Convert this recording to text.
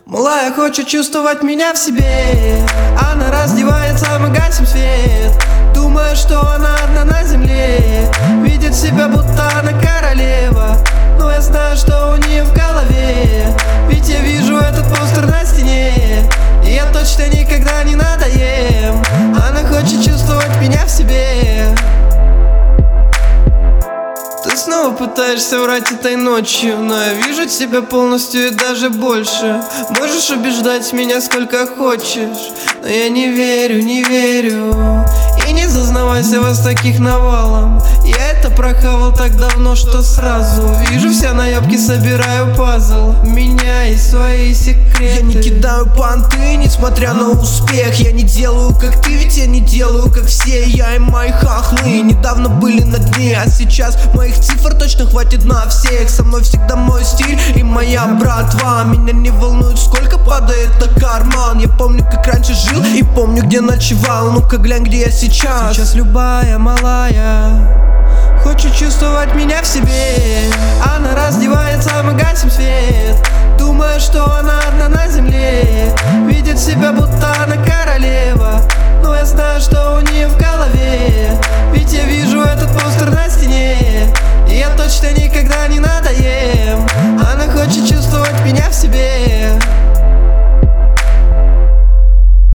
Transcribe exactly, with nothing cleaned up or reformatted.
Малая хочет чувствовать меня в себе. Она раздевается, мы гасим свет. Думает, что она одна на земле. Видит себя, будто она королева. Но я знаю, что у нее в голове. Ведь я вижу этот постер на стене. И я точно никогда не надоем. Она хочет чувствовать меня в себе. Ты снова пытаешься врать этой ночью, но я вижу тебя полностью и даже больше. Можешь убеждать меня сколько хочешь, но я не верю, не верю. И не зазнавайся, вас таких навалом. Я это прохавал так давно, что сразу вижу все наебки, собираю пазл. Меняй свои секреты. Я не кидаю понты, несмотря на успех. Я не делаю как ты, ведь я не делаю как все. Я и мои хохлы недавно были на дне, а сейчас моих цифр точно хватит на всех. Со мной всегда мой стиль и моя братва. Меня не волнует, сколько падает на карман. Я помню, как раньше жил и помню, где ночевал. Ну-ка глянь, где я сейчас. Сейчас любая малая хочет чувствовать меня в себе. Она раздевается, мы гасим свет. Думает, что она одна на земле. Видит себя, будто она королева.